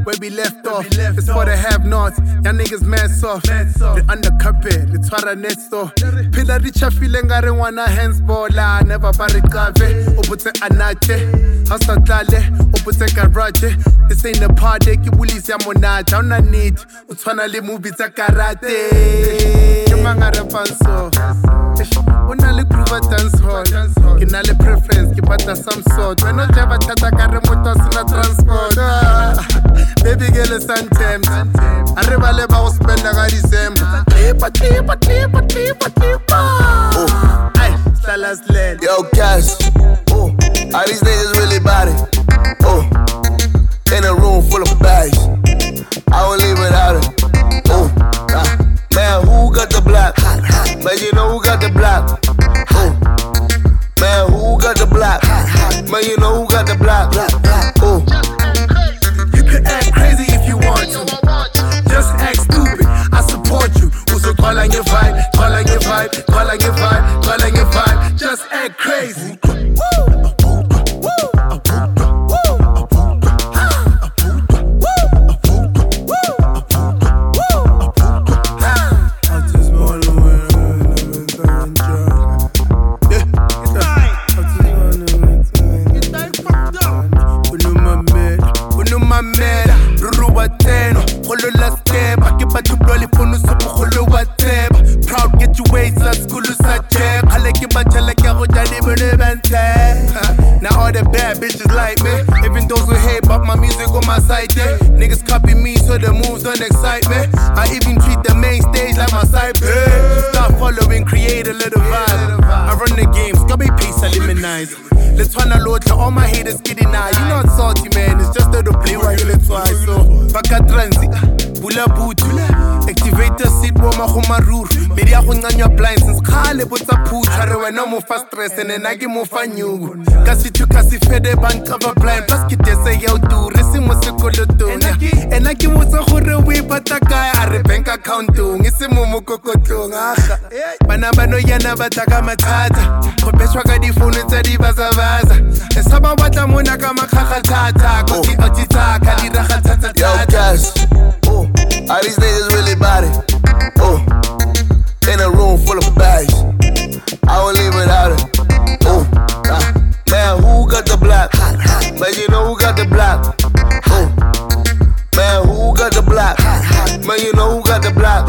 where we left off. It's for the have-nots, y'all niggas mad soft. The undercarpet, the twara next door. Pila richa feeling I don't wanna hands baller. Never barricade, opute anache. Hasta tlale, opute garage. This ain't a party, ki bulisi ya monaja. Una need, utwana le movies a karate. Kemangara panso. Una le prova dance hall. Kina le preference, ki bata some sort. When no java tata kare motos na transport. Baby girl is sometimes. Arriba le ba spend a December. Tipa. Ay, salas led. Yo, cash. All these niggas really body. In a room full of bags. I won't leave without it. Man, who got the block? Man, you know who got the block. Man, who got the block? Man, you know who got the block. You can act crazy if you want to. Just act stupid, I support you. Also call on your vibe. Just act crazy. Proud get you ways at school check. I like it, but I like now all the bad bitches like me. Even those who hate but my music on my side, yeah. Niggas copy me so the moves don't excite me. I even treat the main stage like my side bitch. Start following, create a little vibe. I run the games, got me peace, eliminate. Let's run a load to all my haters kidding now. You not salty, man, it's just the play while you let twice. So, baka transit, bula bootu. Activate the seat, woma humarur. Media hunyanya blind since Kale puts a put. Hare no more fast stress and then I get more fun you. Kasi tu kasi fede bank cover blind. Plus kite say yo do. Resi mo se koloto. And I give us a hore we pataka. Are bank account to. Ngisi mo mo kokoto. Banaba no yana bataka matata. Kopeshwa ka di phone tsa di vaza. Esaba wata mona kama kakhatata. Koki otitaka di rakhatata. Yo, cash. All these niggas really body. In a room full of bags. I won't leave without it. Man, who got the block? Man, you know who got the block. Man, who got the block? Man, you know who got the block.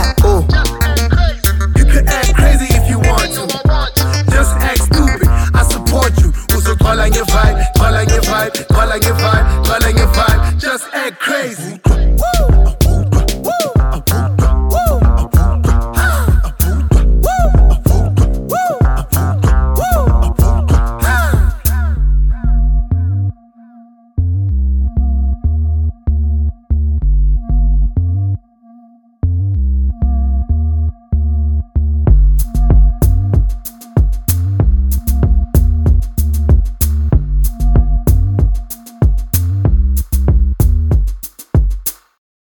You can act crazy if you want to. Just act stupid, I support you. Also call on your vibe. Just act crazy.